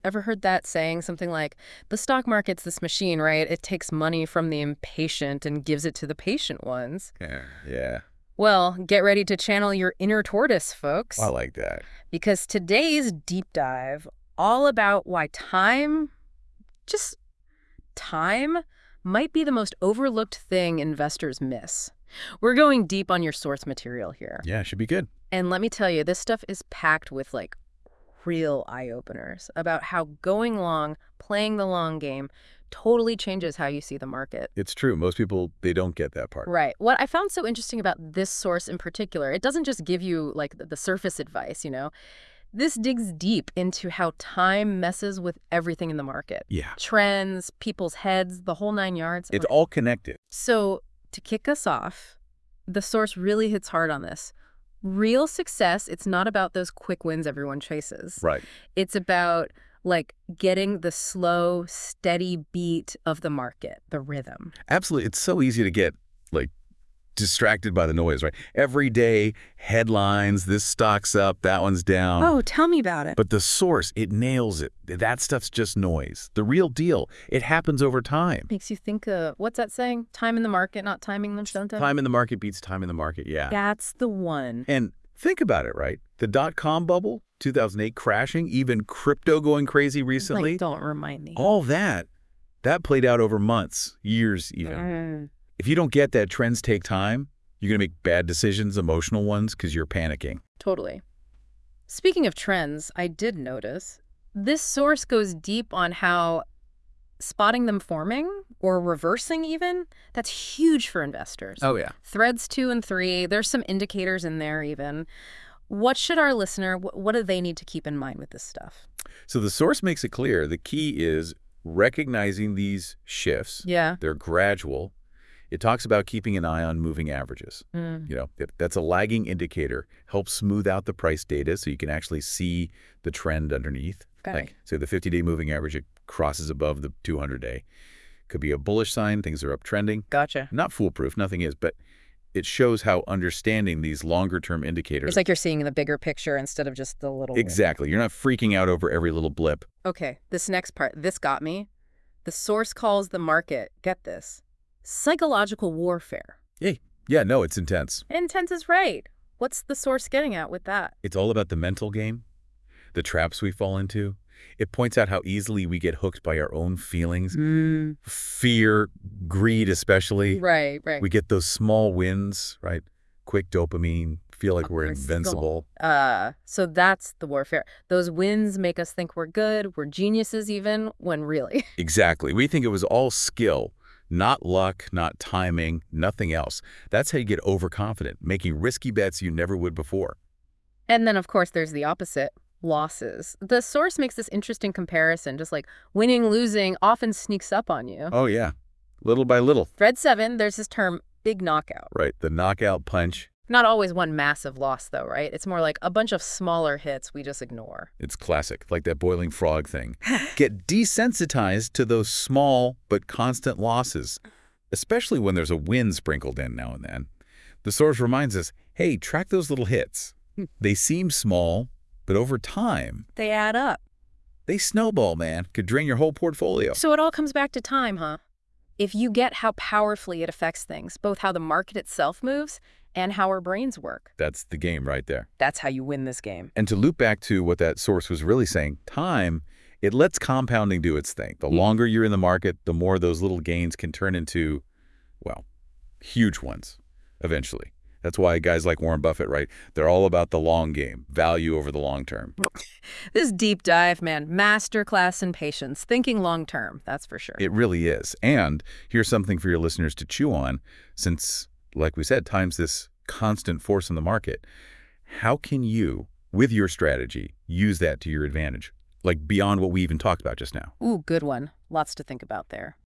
Ever heard that saying, something like, the stock market's this machine, right? It takes money from the impatient and gives it to the patient ones. Yeah, yeah. Well, get ready to channel your inner tortoise, I folks, like that. because today's deep dive, all about why just time, might be the most overlooked thing investors miss. We're going deep on your source material here. Yeah, should be good. And let me tell you, this stuff is packed with like real eye-openers about how going long, playing the long game, totally changes how you see the market. It's true. Most people, they don't get that part. Right. What I found so interesting about this source in particular, it doesn't just give you like the surface advice, you know. This digs deep into how time messes with everything in the market. Yeah. Trends, people's heads, the whole nine yards. It's all connected. So to kick us off, the source really hits hard on this. Real success, it's not about those quick wins everyone chases. Right. It's about like getting the slow, steady beat of the market, the rhythm. Absolutely. It's so easy to get like distracted by the noise, right? Every day, headlines, this stock's up, that one's down. Oh, tell me about it. But the source, it nails it. That stuff's just noise. The real deal, it happens over time. Makes you think of, what's that saying? Time in the market, not timing them, don't they? Time in the market beats time in the market, yeah. That's the one. And think about it, right? The dot-com bubble, 2008 crashing, even crypto going crazy recently. Like, don't remind me. All that played out over months, years even. If you don't get that trends take time, you're going to make bad decisions, emotional ones, because you're panicking. Totally. Speaking of trends, I did notice this source goes deep on how spotting them forming or reversing even, that's huge for investors. Oh, yeah. Threads 2 and 3, there's some indicators in there even. What should our listener, what do they need to keep in mind with this stuff? So the source makes it clear. The key is recognizing these shifts. Yeah. They're gradual. It talks about keeping an eye on moving averages. You know, that's a lagging indicator, helps smooth out the price data so you can actually see the trend underneath. Okay. Like, say, the 50-day moving average, it crosses above the 200-day. Could be a bullish sign, things are uptrending. Gotcha. Not foolproof, nothing is, but it shows how understanding these longer-term indicators. It's like you're seeing the bigger picture instead of just the little. Exactly. You're not freaking out over every little blip. Okay, this next part, this got me. The source calls the market, get this, psychological warfare. Hey, yeah, no, it's intense. Intense is right. What's the source getting at with that? It's all about the mental game, the traps we fall into. It points out how easily we get hooked by our own feelings, fear, greed especially. Right. We get those small wins, right? Quick dopamine, feel like we're invincible. So that's the warfare. Those wins make us think we're good, we're geniuses even, when really. Exactly. We think it was all skill, not luck, not timing, nothing else. That's how you get overconfident, making risky bets you never would before. And then, of course, there's the opposite. Losses. The source makes this interesting comparison, just like winning, losing often sneaks up on you. Oh, yeah. Little by little. Thread 7, there's this term, big knockout. Right. The knockout punch. Not always one massive loss, though, right? It's more like a bunch of smaller hits we just ignore. It's classic, like that boiling frog thing. Get desensitized to those small but constant losses, especially when there's a win sprinkled in now and then. The source reminds us, hey, track those little hits. They seem small, but over time, They add up. they snowball, man. Could drain your whole portfolio. So it all comes back to time, huh? If you get how powerfully it affects things, both how the market itself moves and how our brains work, That's the game right there. that's how you win this game. And to loop back to what that source was really saying, time, it lets compounding do its thing. The longer you're in the market, the more those little gains can turn into, well, huge ones eventually. That's why guys like Warren Buffett, right? They're all about the long game, value over the long term. This deep dive, man, masterclass in patience, thinking long term, that's for sure. It really is. And here's something for your listeners to chew on, since, like we said, time's this constant force in the market. How can you, with your strategy, use that to your advantage? Like beyond what we even talked about just now. Ooh, good one. Lots to think about there.